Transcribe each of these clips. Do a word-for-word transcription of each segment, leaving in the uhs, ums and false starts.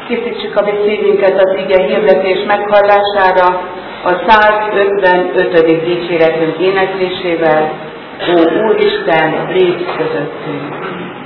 Készítsük a mi szívünket az ige hirdetés meghallására a százötvenötödik dicséretünk éneklésével. Ó Úristen, légy közöttünk!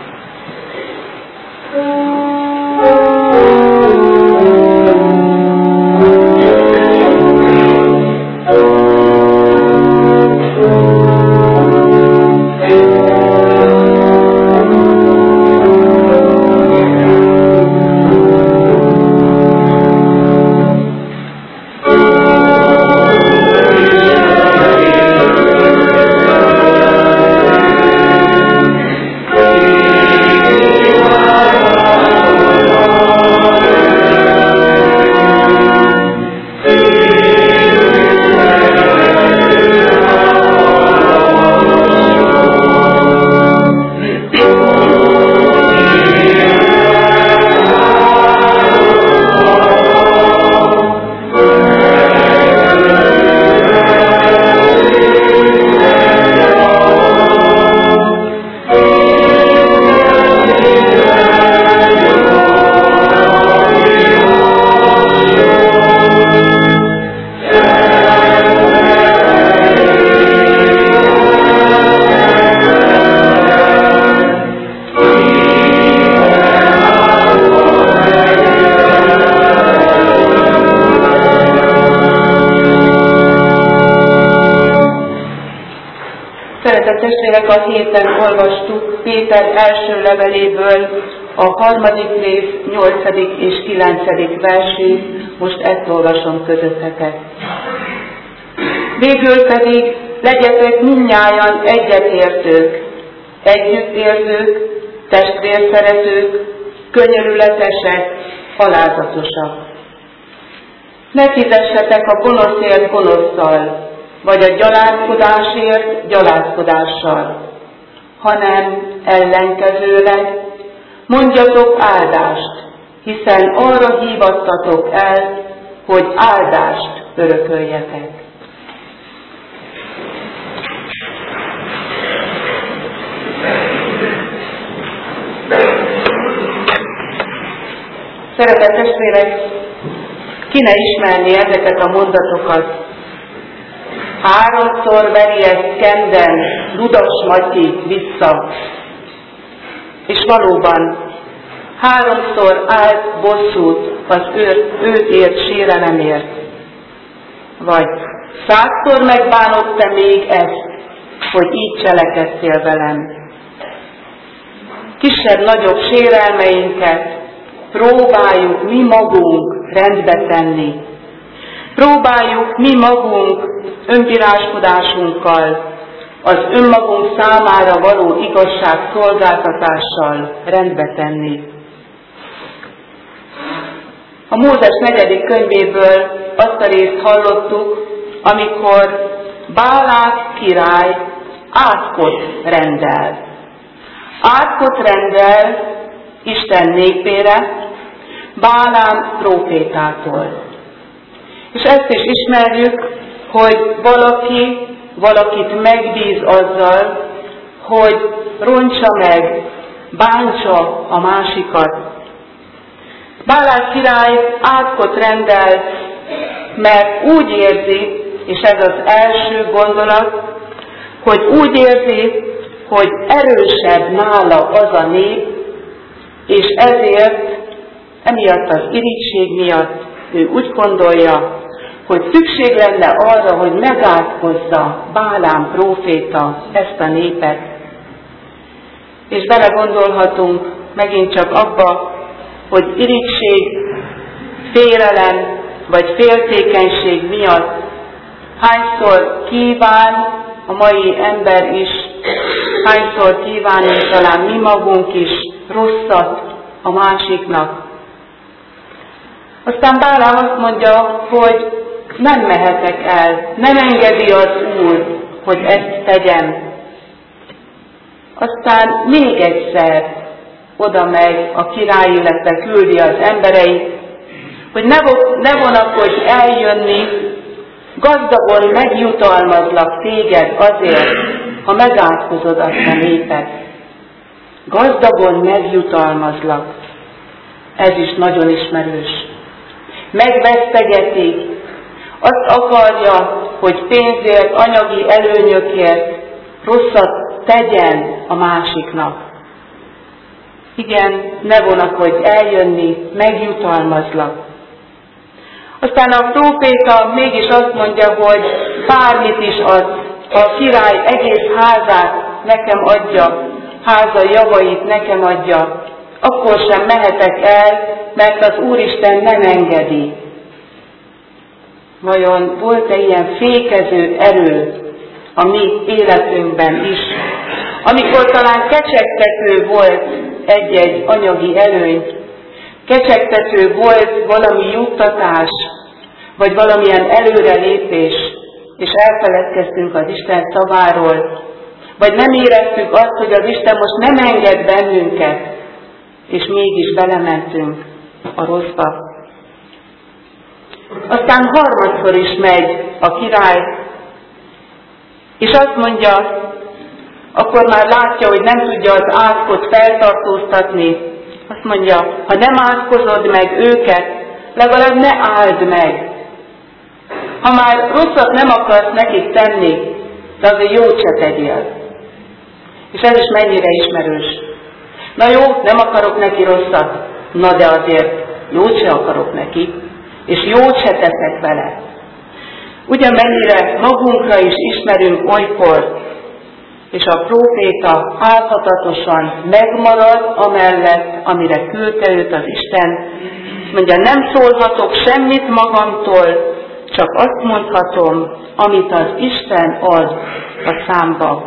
A héten olvastuk Péter első leveléből a harmadik rész, nyolcadik és kilencedik versét, most ezt olvasom közöttetek. Végül pedig legyetek mindnyájan egyetértők, együttérzők, testvérszeretők, könyörületesek, alázatosak. Ne fizessetek a gonoszért gonoszszal, vagy a gyalázkodásért gyalázkodással, hanem ellenkezőleg mondjatok áldást, hiszen arra hívattatok el, hogy áldást örököljetek. Szeretett testvérek, ki ne ismerni ezeket a mondatokat? Háromszor veri ezt Kenden Ludas Matyi vissza, és valóban háromszor állt bosszút az őt, őt ért sérelemért. Vagy százszor megbánod te még ezt, hogy így cselekedtél velem. Kisebb-nagyobb sérelmeinket próbáljuk mi magunk rendbe tenni. Próbáljuk mi magunk önbíráskodásunkkal, az önmagunk számára való igazságszolgáltatással rendbe tenni. A Mózes negyedik könyvéből azt a részt hallottuk, amikor Bálák király átkot rendel. Átkot rendel Isten népére Bálám prófétától. És ezt is ismerjük, hogy valaki valakit megbíz azzal, hogy roncsa meg, bántsa a másikat. Bálák király átkot rendel, mert úgy érzi, és ez az első gondolat, hogy úgy érzi, hogy erősebb nála az a nép, és ezért, emiatt az irigység miatt ő úgy gondolja, hogy szükség lenne arra, hogy megátkozza Bálám próféta ezt a népet. És belegondolhatunk megint csak abba, hogy irigység, félelem vagy féltékenység miatt hányszor kíván a mai ember is, hányszor kívánunk talán mi magunk is rosszat a másiknak. Aztán Bálám azt mondja, hogy nem mehetek el, nem engedi az Úr, hogy ezt tegyem. Aztán még egyszer oda megy a király, illetve küldi az embereit, hogy ne, ne vonakodj eljönni, gazdagon megjutalmazlak téged azért, ha megátkozod azt a népet. Gazdagon megjutalmazlak. ez is nagyon ismerős. Megvesztegeti, azt akarja, hogy pénzért, anyagi előnyökért rosszat tegyen a másiknak. Igen, ne vonakodj eljönni, megjutalmazlak. Aztán a próféta mégis azt mondja, hogy bármit is ad, ha a király egész házát nekem adja, háza javait nekem adja, akkor sem mehetek el, mert az Úristen nem engedi. Vajon volt-e ilyen fékező erő a mi életünkben is, amikor talán kecsegtető volt egy-egy anyagi előny, kecsegtető volt valami juttatás, vagy valamilyen előrelépés, és elfeledkeztünk az Isten szaváról, vagy nem éreztük azt, hogy az Isten most nem enged bennünket, és mégis belementünk a rosszba. Aztán harmadszor is megy a király, és azt mondja, akkor már látja, hogy nem tudja az átkot feltartóztatni. Azt mondja, ha nem átkozod meg őket, legalább ne áld meg. Ha már rosszat nem akarsz nekik tenni, de azért jót se tegyél. És ez is mennyire ismerős. Na jó, nem akarok neki rosszat, na de azért jót se akarok neki, és jót se teszek vele. Ugyan mennyire magunkra is ismerünk olykor, és a próféta álhatatosan megmarad amellett, amire küldte őt az Isten. Mondja, nem szólhatok semmit magamtól, csak azt mondhatom, amit az Isten ad a számba.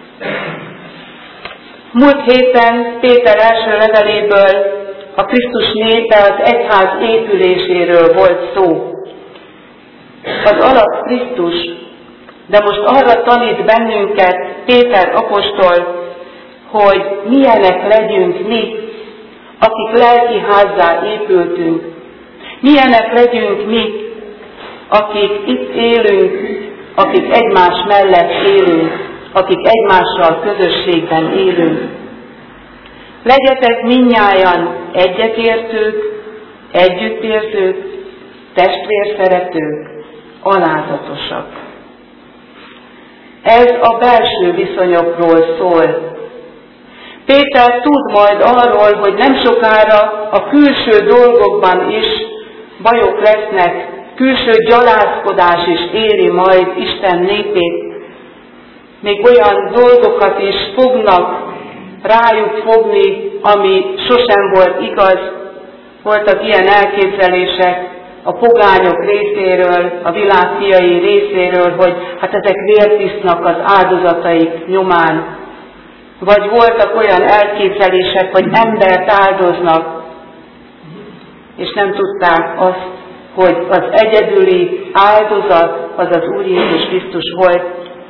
Múlt héten Péter első leveléből a Krisztus népe, az egyház épüléséről volt szó. Az alap Krisztus, de most arra tanít bennünket Péter apostol, hogy milyenek legyünk mi, akik lelki házzá épültünk. Milyenek legyünk mi, akik itt élünk, akik egymás mellett élünk, akik egymással közösségben élünk. Legyetek mindnyájan egyetértők, együttérzők, testvérszeretők, alázatosak. Ez a belső viszonyokról szól. Péter tud majd arról, hogy nem sokára a külső dolgokban is bajok lesznek, külső gyalázkodás is éri majd Isten népét. Még olyan dolgokat is fognak rájuk fogni, ami sosem volt igaz. Voltak ilyen elképzelések a pogányok részéről, a világ fiai részéről, hogy hát ezek vért isznak az áldozataik nyomán. Vagy voltak olyan elképzelések, hogy embert áldoznak, és nem tudták azt, hogy az egyedüli áldozat az az Úr Jézus Krisztus volt.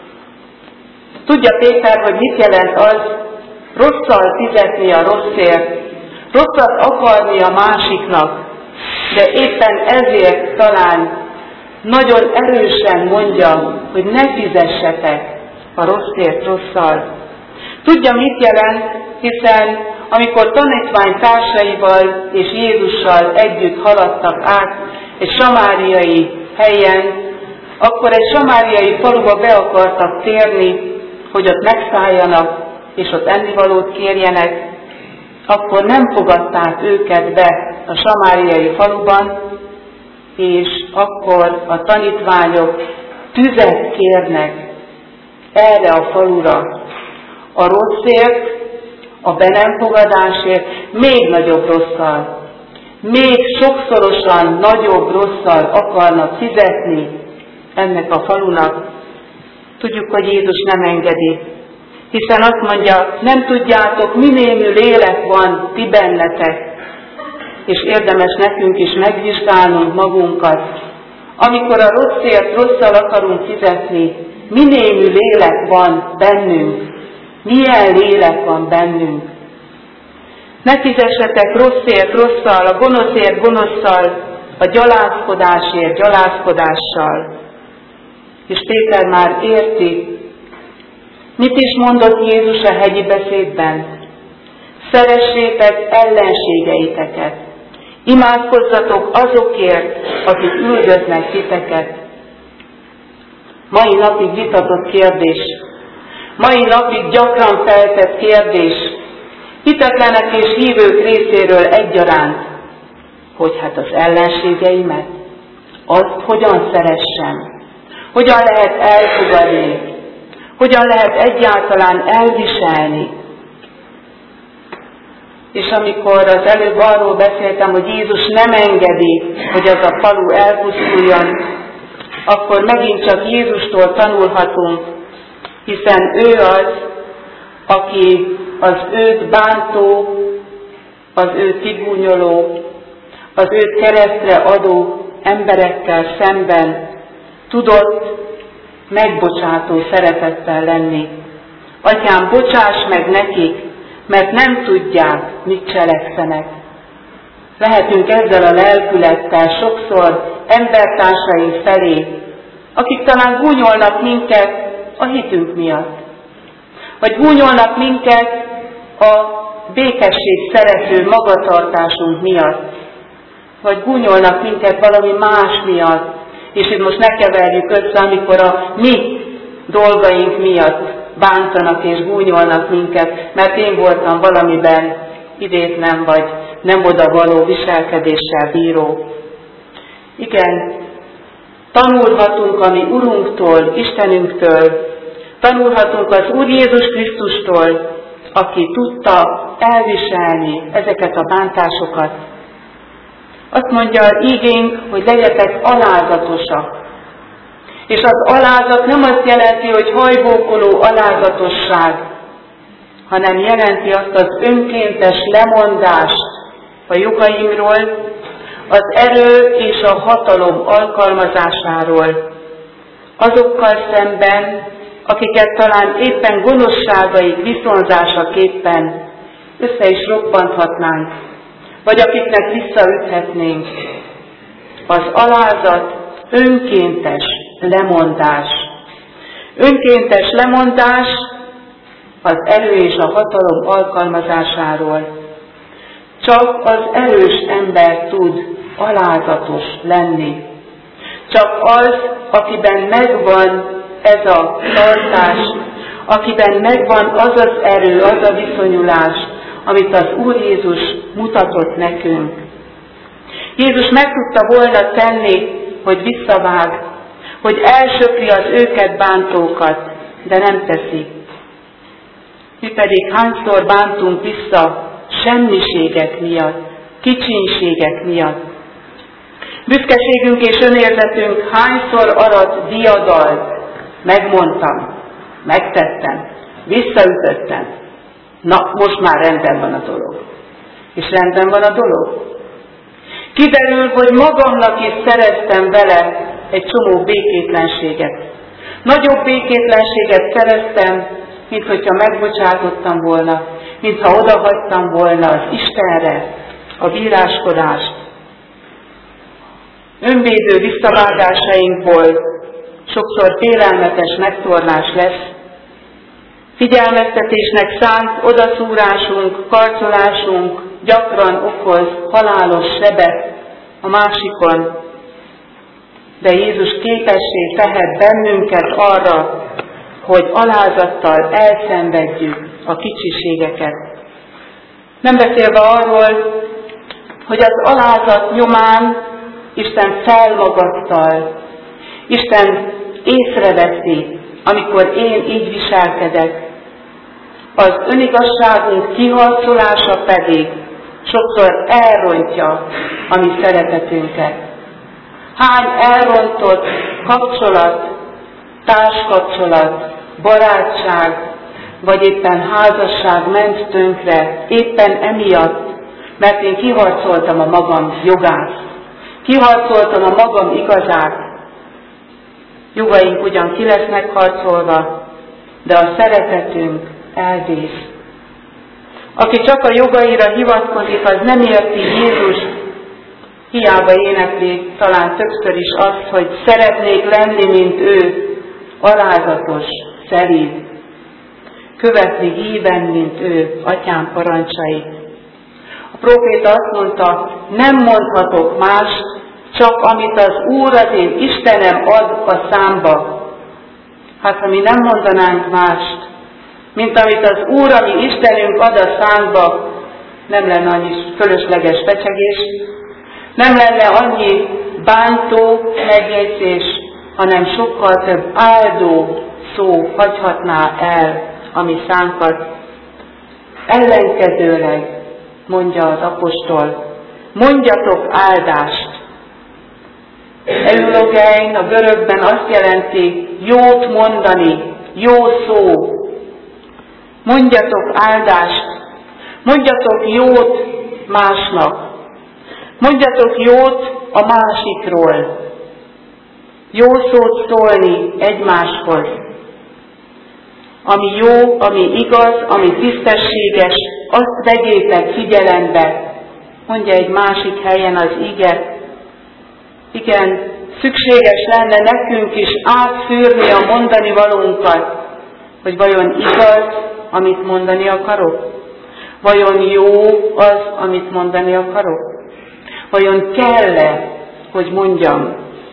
Tudja Péter, hogy mit jelent az, rosszal fizetni a rosszért, rosszat akarni a másiknak, de éppen ezért talán nagyon erősen mondja, hogy ne fizessetek a rosszért rosszal. Tudja, mit jelent, hiszen amikor tanítvány társaival és Jézussal együtt haladtak át egy samáriai helyen, akkor egy samáriai faluba be akartak térni, hogy ott megszálljanak, és ott ennivalót kérjenek, akkor nem fogadták őket be a samáriai faluban, és akkor a tanítványok tüzet kérnek erre a falura. A rosszért, a be nem fogadásért még nagyobb rosszal, még sokszorosan nagyobb rosszal akarnak fizetni ennek a falunak. Tudjuk, hogy Jézus nem engedi, hiszen azt mondja, nem tudjátok, minémű lélek van ti bennetek, és érdemes nekünk is megvizsgálnunk magunkat. Amikor a rosszért rosszal akarunk fizetni, minémű lélek van bennünk, milyen lélek van bennünk. Ne fizessetek rosszért rosszal, a gonoszért gonoszszal, a gyalázkodásért gyalázkodással. És Péter már érti, mit is mondott Jézus a hegyi beszédben. Szeressétek ellenségeiteket, Imádkozzatok azokért, akik üldöznek titeket. Mai napig vitatott kérdés, mai napig gyakran feltett kérdés, hitetlenek és hívők részéről egyaránt, hogy hát az ellenségeimet, azt hogyan szeressem, hogyan lehet elfogadni, hogyan lehet egyáltalán elviselni. És amikor az előbb arról beszéltem, hogy Jézus nem engedi, hogy az a falu elpusztuljon, akkor megint csak Jézustól tanulhatunk, hiszen ő az, aki az őt bántó, az őt kigúnyoló, az őt keresztre adó emberekkel szemben tudott megbocsátó szeretettel lenni. Atyám, bocsáss meg nekik, mert nem tudják, mit cselekszenek. Lehetünk ezzel a lelkülettel sokszor embertársaink felé, akik talán gúnyolnak minket a hitünk miatt, vagy gúnyolnak minket a békesség szerető magatartásunk miatt, vagy gúnyolnak minket valami más miatt, és itt most ne keverjük össze, amikor a mi dolgaink miatt bántanak és gúnyolnak minket, mert én voltam valamiben idétlen vagy nem odavaló viselkedéssel bíró. Igen, tanulhatunk a mi Urunktól, Istenünktől, tanulhatunk az Úr Jézus Krisztustól, aki tudta elviselni ezeket a bántásokat. Azt mondja ígénk, hogy legyetek alázatosak. És az alázat nem azt jelenti, hogy hajbókoló alázatosság, hanem jelenti azt az önkéntes lemondást a jogaimról, az erő és a hatalom alkalmazásáról, azokkal szemben, akiket talán éppen gonoszságaik viszonzásaképpen össze is robbanthatnánk, vagy akiknek visszaüthetnénk. Az alázat önkéntes lemondás. Önkéntes lemondás az erő és a hatalom alkalmazásáról. Csak az erős ember tud alázatos lenni. Csak az, akiben megvan ez a tartás, akiben megvan az az erő, az a viszonyulás, amit az Úr Jézus mutatott nekünk. Jézus meg tudta volna tenni, hogy visszavág, hogy elsöpri az őket bántókat, de nem teszi. Mi pedig hányszor bántunk vissza semmiségek miatt, kicsinségek miatt. Büszkeségünk és önérzetünk hányszor arat diadalt, megmondtam, megtettem, visszaütöttem. Na, most már rendben van a dolog. És rendben van a dolog. Kiderül, hogy magamnak is szereztem vele egy csomó békétlenséget. Nagyobb békétlenséget szereztem, mint hogyha megbocsátottam volna, mintha odahagytam volna az Istenre a bíráskodást. Önvédő visszavágásainkból sokszor félelmetes megtorlás lesz, figyelmeztetésnek szánt odaszúrásunk, karcolásunk gyakran okoz halálos sebet a másikon, de Jézus képessé tehet bennünket arra, hogy alázattal elszenvedjük a kicsiségeket. Nem beszélve arról, hogy az alázat nyomán Isten felmagasztal, Isten észreveszi, amikor én így viselkedek. Az önigazságunk kiharcolása pedig sokszor elrontja a mi szeretetünket. Hány elrontott kapcsolat, társkapcsolat, barátság, vagy éppen házasság ment tönkre, éppen emiatt, mert én kiharcoltam a magam jogát, kiharcoltam a magam igazát. Jogaink ugyan ki lesznek harcolva, de a szeretetünk elvész. Aki csak a jogaira hivatkozik, az nem érti Jézust, hiába énekli talán többször is azt, hogy szeretnék lenni, mint ő, alázatos, szerív, követni híven, mint ő, atyám parancsait. A próféta azt mondta, nem mondhatok mást, csak amit az Úr, az én Istenem ad a számba. Hát ha mi nem mondanánk mást, mint amit az Úr, ami Istenünk ad a számba, nem lenne annyi fölösleges fecsegés, nem lenne annyi bántó megjegyzés, hanem sokkal több áldó szó hagyhatná el a mi szánkat. Ellenkezőleg, mondja az apostol, mondjatok áldást. Eulogein a görögben azt jelenti jót mondani, jó szó. Mondjatok áldást, mondjatok jót másnak, mondjatok jót a másikról, jó szót szólni egymáshoz. Ami jó, ami igaz, ami tisztességes, azt vegyétek figyelembe, mondja egy másik helyen az ige. Igen, szükséges lenne nekünk is átszűrni a mondani valónkat, hogy vajon igaz, amit mondani akarok? Vajon jó az, amit mondani akarok? Vajon kell-e, hogy mondjam?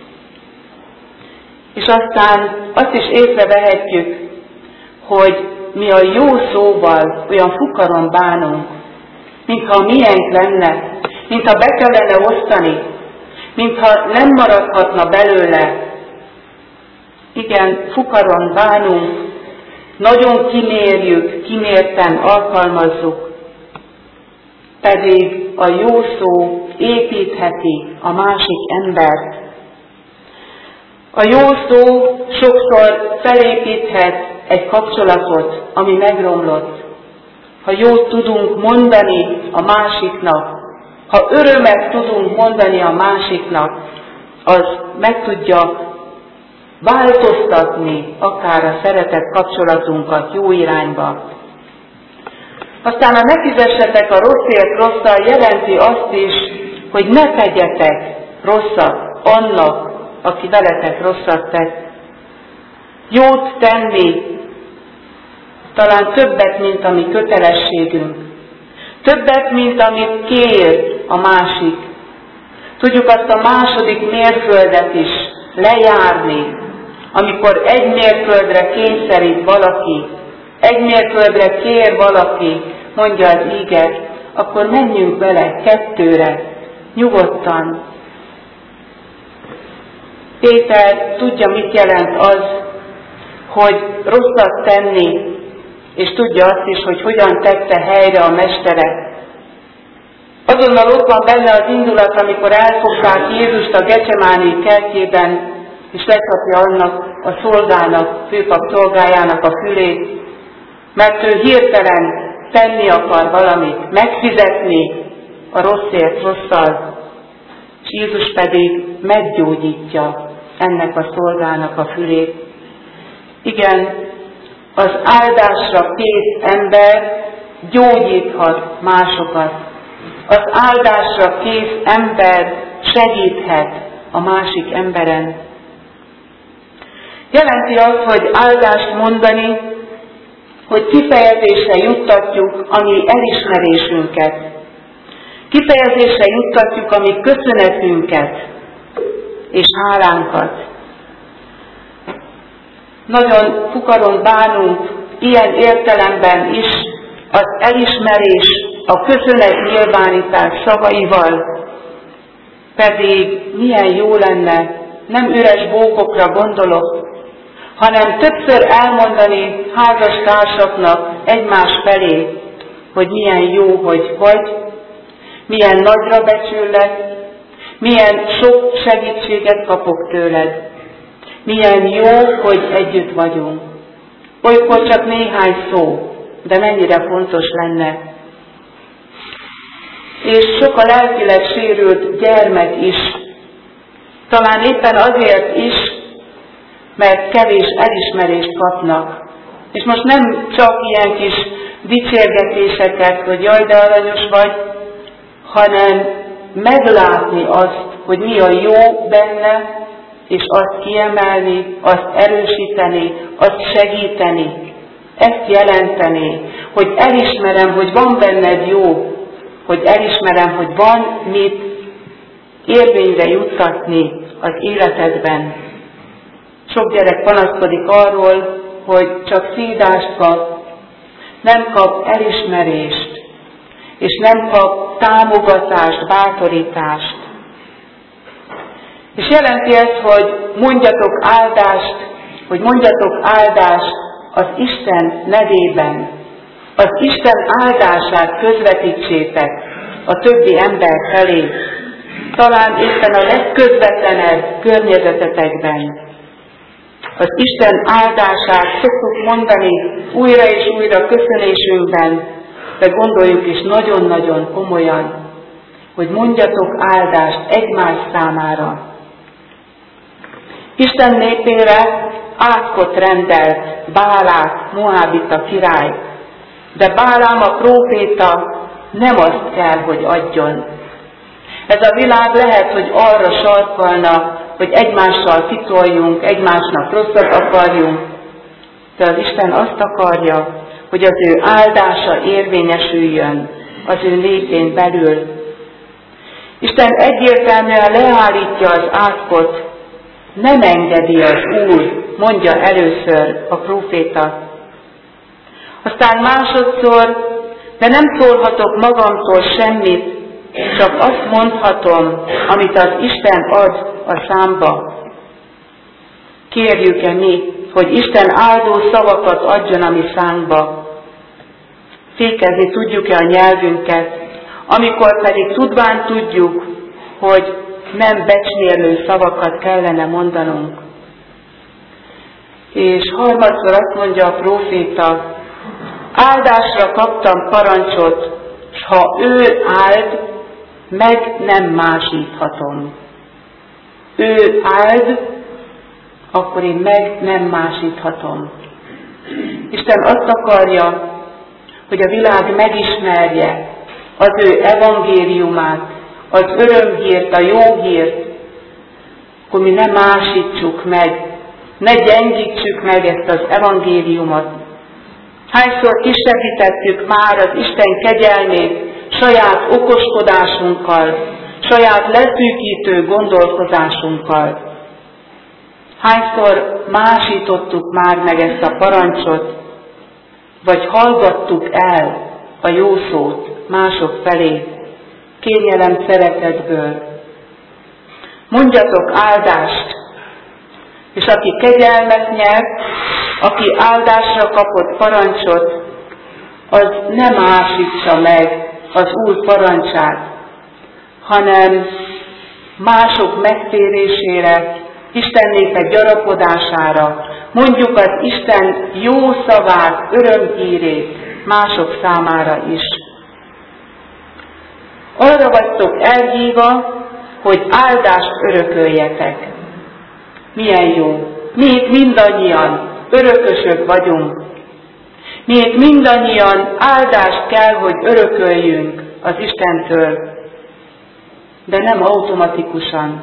És aztán azt is észrevehetjük, hogy mi a jó szóval olyan fukaron bánunk, mintha miénk lenne, mintha be kellene osztani, mintha nem maradhatna belőle. Igen, fukaron bánunk, nagyon kimérjük, kimérten alkalmazzuk, pedig a jó szó építheti a másik embert. A jó szó sokszor felépíthet egy kapcsolatot, ami megromlott. Ha jót tudunk mondani a másiknak, ha örömet tudunk mondani a másiknak, az meg tudja változtatni akár a szeretet kapcsolatunkat jó irányba. Aztán a ne fizessetek a rosszért rosszal jelenti azt is, hogy ne tegyetek rosszat annak, aki veletek rosszat tett. Jót tenni talán többet, mint ami kötelességünk. Többet, mint amit kér a másik. Tudjuk azt a második mérföldet is lejárni, amikor egy mérföldre kényszerít valaki, egy mérföldre kér valaki, mondja az íge, akkor menjünk vele kettőre, nyugodtan. Péter tudja, mit jelent az, hogy rosszat tenni, és tudja azt is, hogy hogyan tette helyre a mestere. Azonnal ott van benne az indulat, amikor elfogták Jézust a Gecsemáné kertjében, és lecsapja annak a szolgának, főpap szolgájának a fülét, mert ő hirtelen tenni akar valamit, megfizetni a rosszért rosszal, és Jézus pedig meggyógyítja ennek a szolgának a fülét. Igen, az áldásra kész ember gyógyíthat másokat. Az áldásra kész ember segíthet a másik emberen. Jelenti azt, hogy áldást mondani, hogy kifejezésre juttatjuk a mi elismerésünket. Kifejezésre juttatjuk a mi köszönetünket és hálánkat. Nagyon fukaron bánunk ilyen értelemben is az elismerés, a köszönet nyilvánítás szavaival, pedig milyen jó lenne, nem üres bókokra gondolok, hanem többször elmondani házastársaknak egymás felé, hogy milyen jó, hogy vagy, milyen nagyra becsüllek, milyen sok segítséget kapok tőled, milyen jó, hogy együtt vagyunk. Olykor csak néhány szó, de mennyire fontos lenne. És sok a lelkileg sérült gyermek is, talán éppen azért is, mert kevés elismerést kapnak. És most nem csak ilyen kis dicsérgetéseket, hogy jaj, de aranyos vagy, hanem meglátni azt, hogy mi a jó benne, és azt kiemelni, azt erősíteni, azt segíteni. Ezt jelenteni, hogy elismerem, hogy van benned jó, hogy elismerem, hogy van mit érvényre juttatni az életedben. Sok gyerek panaszkodik arról, hogy csak szídást kap, nem kap elismerést, és nem kap támogatást, bátorítást. És jelenti ezt, hogy mondjatok áldást, hogy mondjatok áldást az Isten nevében. Az Isten áldását közvetítsétek a többi ember felé, talán éppen a legközvetlenebb környezetetekben. Az Isten áldását szoktuk mondani újra és újra köszönésünkben, de gondoljuk is nagyon-nagyon komolyan, hogy mondjatok áldást egymás számára. Isten népére átkot rendelt Bálák, Moábita király, de Bálám a próféta nem azt kell, hogy adjon. Ez a világ lehet, hogy arra sarkalna, hogy egymással kitoljunk, egymásnak rosszat akarjunk, de az Isten azt akarja, hogy az ő áldása érvényesüljön az ő népén belül. Isten egyértelműen leállítja az átkot, nem engedi az Úr, mondja először a próféta. Aztán másodszor, de nem szólhatok magamtól semmit, csak azt mondhatom, amit az Isten ad a számba. Kérjük-e mi, hogy Isten áldó szavakat adjon a mi szánkba? Fékezni tudjuk-e a nyelvünket, amikor pedig tudván tudjuk, hogy nem becsmérlő szavakat kellene mondanunk. És harmadszor azt mondja a próféta, áldásra kaptam parancsot, s ha ő áld, meg nem másíthatom. Ő áld, akkor én meg nem másíthatom. Isten azt akarja, hogy a világ megismerje az ő evangéliumát, az örömhírt, a jó hírt, akkor mi ne másítsuk meg, ne gyengítsük meg ezt az evangéliumot. Hányszor kisebbítettük már az Isten kegyelmét saját okoskodásunkkal, saját leszűkítő gondolkozásunkkal. Hányszor másítottuk már meg ezt a parancsot, vagy hallgattuk el a jó szót mások felé, kényelem szeretetből. Mondjatok áldást, és aki kegyelmet nyert, aki áldásra kapott parancsot, az nem ásítsa meg az Úr parancsát, hanem mások megtérésére, Isten népe gyarapodására, mondjuk az Isten jó szavát, örömhírét mások számára is. Arra vagytok elhívva, hogy áldást örököljetek. Milyen jó! Mi itt mindannyian örökösök vagyunk. Mi itt mindannyian áldást kell, hogy örököljünk az Istentől, de nem automatikusan.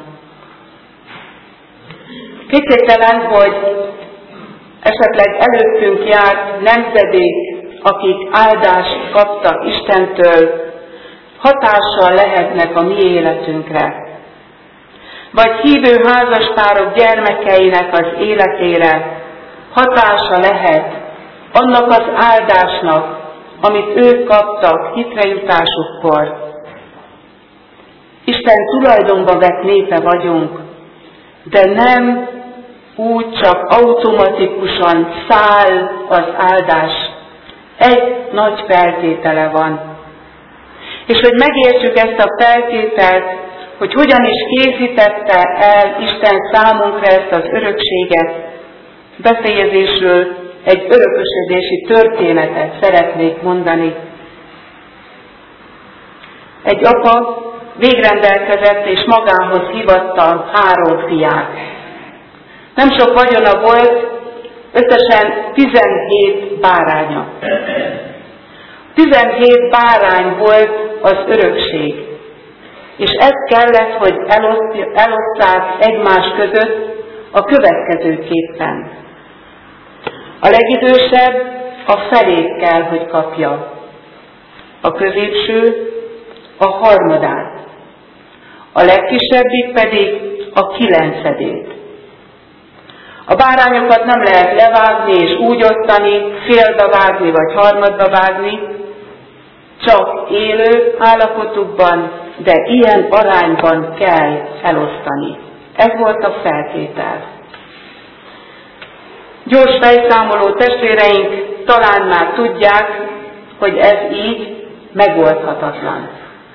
Kétségtelen, hogy esetleg előttünk járt nemzedék, akik áldást kaptak Istentől, hatással lehetnek a mi életünkre. Vagy hívő házaspárok gyermekeinek az életére hatása lehet annak az áldásnak, amit ők kaptak hitrejutásukkor. Isten tulajdonba vett népe vagyunk, de nem úgy csak automatikusan száll az áldás. Egy nagy feltétele van. És hogy megértsük ezt a feltételt, hogy hogyan is készítette el Isten számunkra ezt az örökséget, befejezésről egy örökösödési történetet szeretnék mondani. Egy apa végrendelkezett és magához hívatta három fiát. Nem sok vagyona volt, összesen tizenhét báránya. tizenhét bárány volt az örökség, és ez kellett, hogy elosszák egymás között a következőképpen. A legidősebb a felét kell, hogy kapja. A középső a harmadát, a legkisebbik pedig a kilencedét. A bárányokat nem lehet levágni és úgy osztani, félbe vágni vagy harmadba vágni, csak élő állapotukban, de ilyen arányban kell elosztani. Ez volt a feltétel. Gyors fejszámoló testvéreink talán már tudják, hogy ez így megoldhatatlan.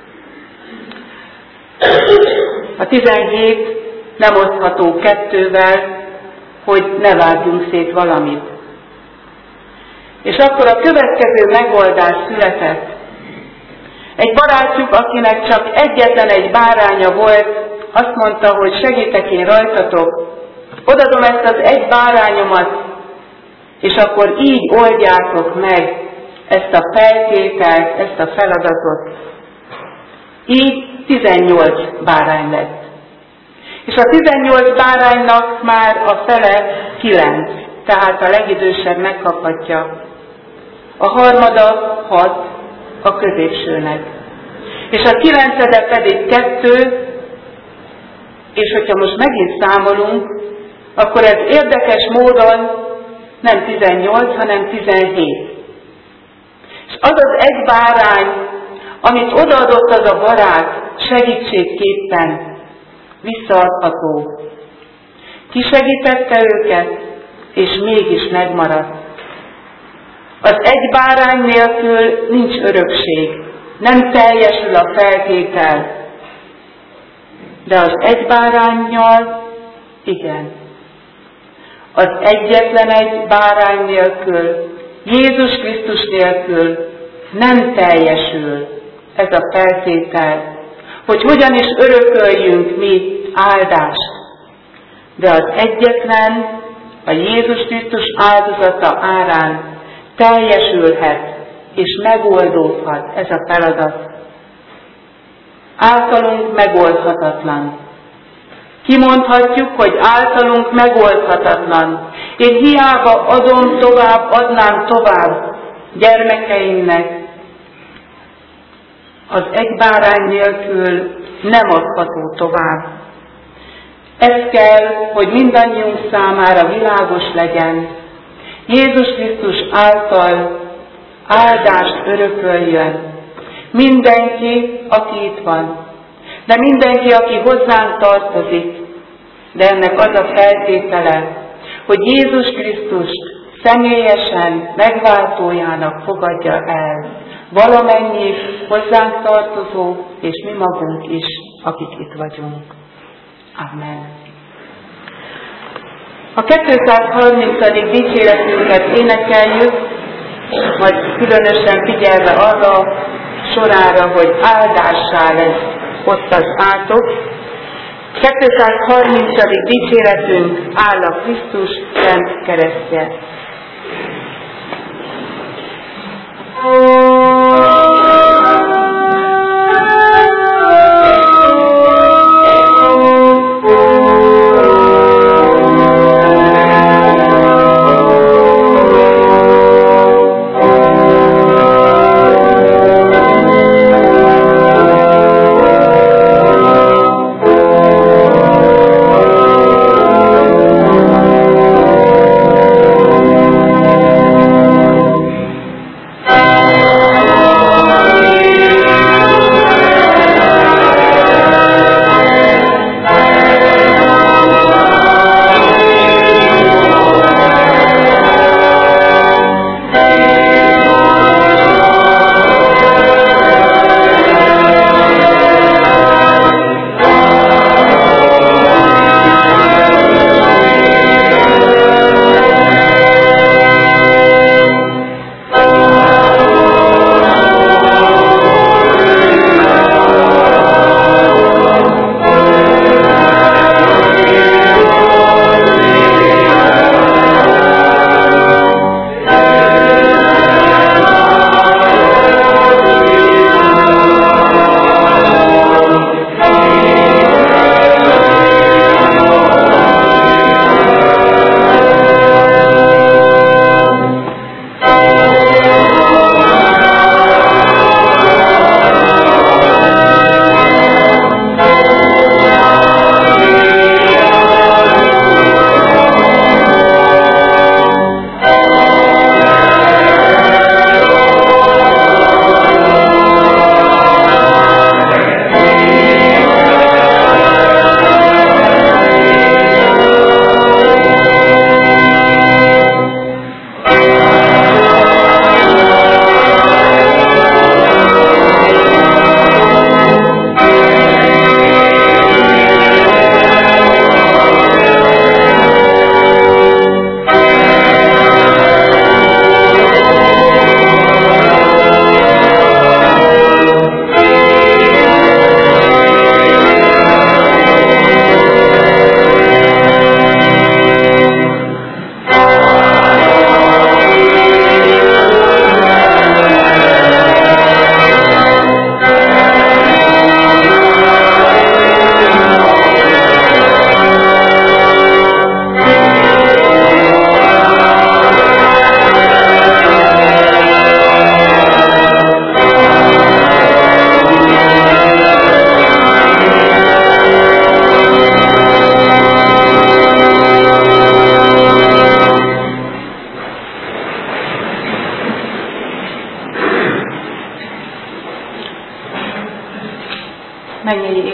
A tizenhét nem osztható kettővel, hogy ne vágjunk szét valamit. És akkor a következő megoldás született. Egy barátjuk, akinek csak egyetlen egy báránya volt, azt mondta, hogy segítek én rajtatok, odadom ezt az egy bárányomat, és akkor így oldjátok meg ezt a feltételt, ezt a feladatot. Így tizennyolc bárány lett. És a tizennyolc báránynak már a fele kilenc, tehát a legidősebb megkaphatja. A harmada hat a középsőnek. És a kilencede pedig kettő, és hogyha most megint számolunk, akkor ez érdekes módon nem tizennyolc, hanem tizenhét. És az az egy bárány, amit odaadott az a barát segítségképpen, visszaadható. Kisegítette őket, és mégis megmaradt. Az egy bárány nélkül nincs örökség, nem teljesül a feltétel, de az egy báránnyal igen. Az egyetlen egy bárány nélkül, Jézus Krisztus nélkül nem teljesül ez a feltétel, hogy hogyan is örököljünk mi áldást. De az egyetlen, a Jézus Krisztus áldozata árán teljesülhet és megoldódhat ez a feladat. Általunk megoldhatatlan. Kimondhatjuk, hogy általunk megoldhatatlan. Én hiába adom tovább, adnám tovább gyermekeimnek. Az egy bárány nélkül nem adható tovább. Ez kell, hogy mindannyiunk számára világos legyen. Jézus Krisztus által áldást örököljön. Mindenki, aki itt van, de mindenki, aki hozzánk tartozik, de ennek az a feltétele, hogy Jézus Krisztust személyesen megváltójának fogadja el valamennyi hozzánk tartozó, és mi magunk is, akik itt vagyunk. Amen. A kétszázharmincadik dicséretünket énekeljük, majd különösen figyelve arra sorára, hogy áldássá lesz ott az átok. kétszázharmincadik dicséretünk áll a Krisztus szent keresztje. Amen.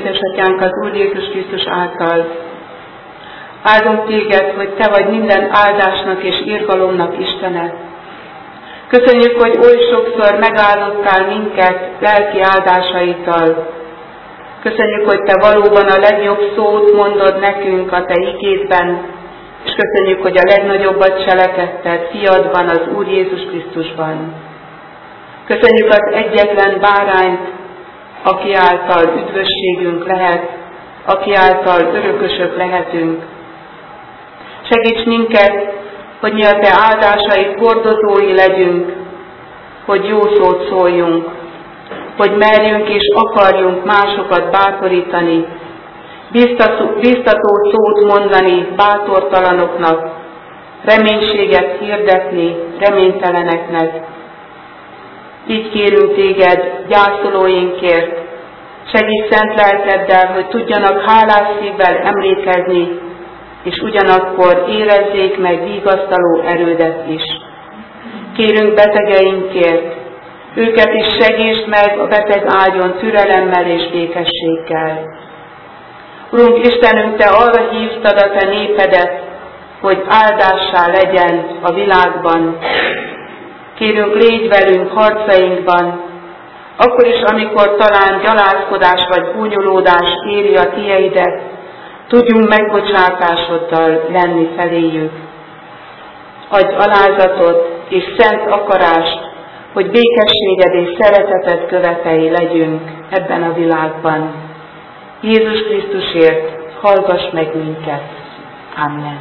édesatyánk, az Úr Jézus Krisztus által. Áldunk téged, hogy te vagy minden áldásnak és irgalomnak Istene. Köszönjük, hogy oly sokszor megáldottál minket lelki áldásaiddal. Köszönjük, hogy te valóban a legjobb szót mondod nekünk a te igédben, és köszönjük, hogy a legnagyobbat cselekedted fiadban, az Úr Jézus Krisztusban. Köszönjük az egyetlen bárányt, aki által üdvösségünk lehet, aki által örökösök lehetünk. Segíts minket, hogy mi a te áldásaid hordozói legyünk, hogy jó szót szóljunk, hogy merjünk és akarjunk másokat bátorítani, biztató, biztató szót mondani bátortalanoknak, reménységet hirdetni reményteleneknek. Így kérünk téged gyászolóinkért, segíts szent lelkeddel, hogy tudjanak hálás szívvel emlékezni, és ugyanakkor érezzék meg vigasztaló erődet is. Kérünk betegeinkért, őket is segítsd meg a beteg ágyon türelemmel és békességgel. Urunk Istenünk, te arra hívtad a te népedet, hogy áldássá legyen a világban. Kérünk, légy velünk harcainkban, akkor is, amikor talán gyalázkodás vagy gúnyolódás éri a tieidet, tudjunk megbocsátásoddal lenni feléjük. Adj alázatot és szent akarást, hogy békességed és szereteted követei legyünk ebben a világban. Jézus Krisztusért hallgass meg minket. Amen.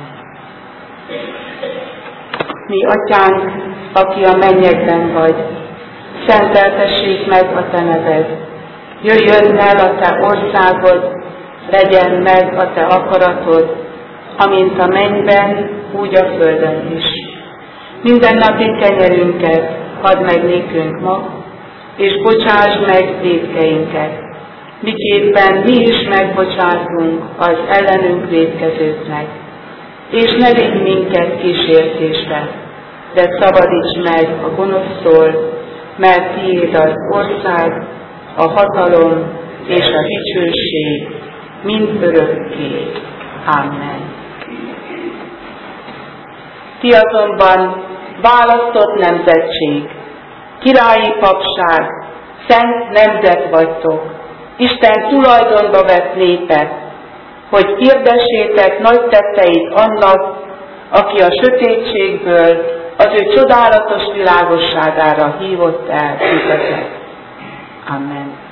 Mi atyánk, aki a mennyekben vagy, szenteltessék meg a te neved. Jöjjön el a te országod, legyen meg a te akaratod, amint a mennyben, úgy a földön is. Minden napi kenyerünket add meg nékünk ma, és bocsásd meg vétkeinket, miképpen mi is megbocsátunk az ellenünk vétkezőknek. És ne vigy minket kísértésbe, de szabadíts meg a gonosztól, mert tiéd az ország, a hatalom és a dicsőség mind örökké. Amen. Ti azonban választott nemzetség, királyi papság, szent nemzet vagytok, Isten tulajdonba vett népet, hogy hirdessétek nagy tetteit annak, aki a sötétségből az ő csodálatos világosságára hívott el titeket. Amen.